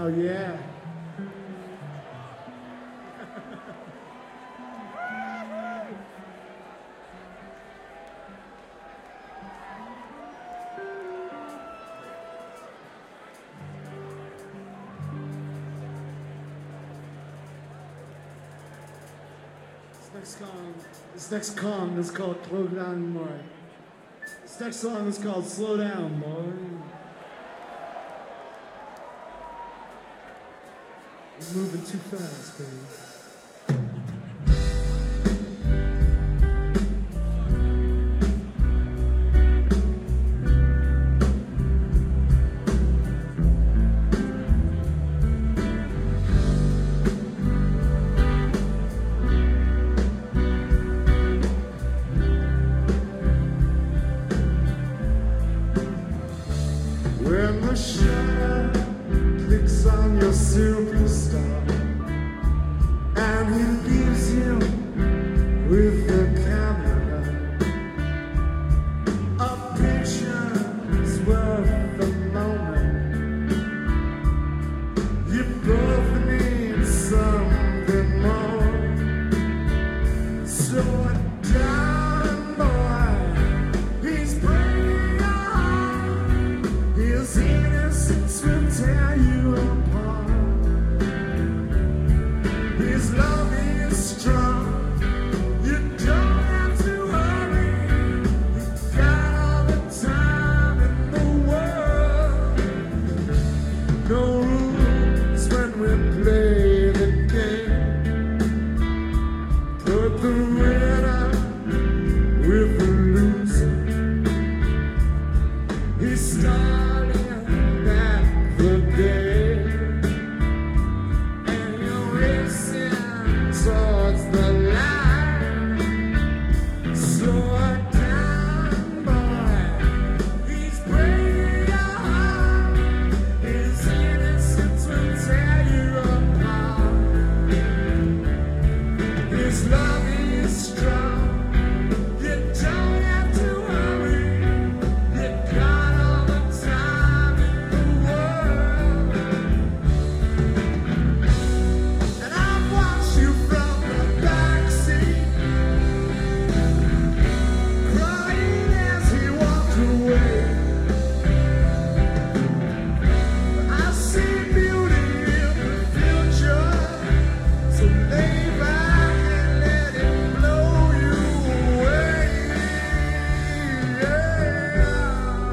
Oh, yeah. This next song is called Slow Down, Boy. This next song is called Slow Down, Boy. You're moving too fast, baby. When the shutter clicks on your superstar and he leaves you with the camera, a picture's worth the moment. You both need something more. So down, boy, he's breaking your heart. His innocence will tear you apart. His love is strong. You don't have to hurry. You've got all the time in the world. No rules when we play the game. Put the winner with the loser. He's starting back the game, and you're racing towards the line. Slow down, boy. He's breaking your heart. His innocence will tear you apart. His love is strong. You don't have to worry. You got all the time in the world. And I've watched you from the backseat, crying as he walked away. I see beauty in the future, so lay back and let it blow you away. Yeah.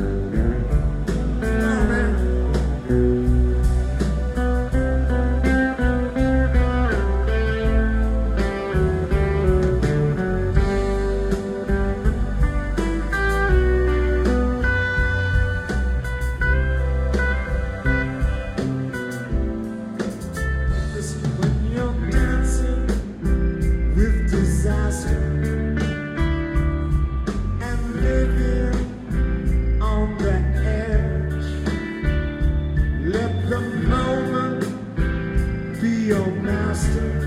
Come on, man. Listen, when you're dancing with disaster and living on the edge, let the moment be your master.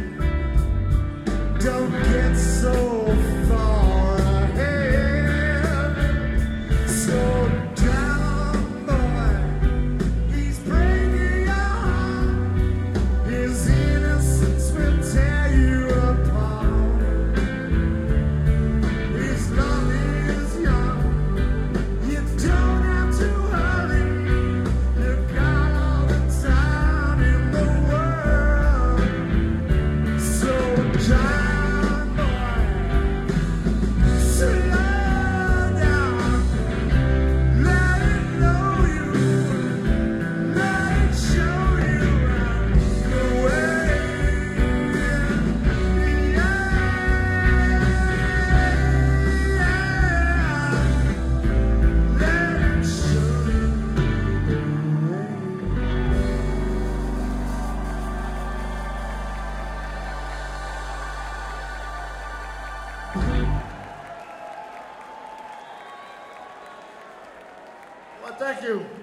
Don't get so far ahead. Slow down, boy. He's breaking your heart. His innocence will tear you apart. His love is young. You don't have to hurry. You got all the time in the world. So down, boy. Slow down. Let it know you. Let it show you the way. Let it show you the way. Well, thank you.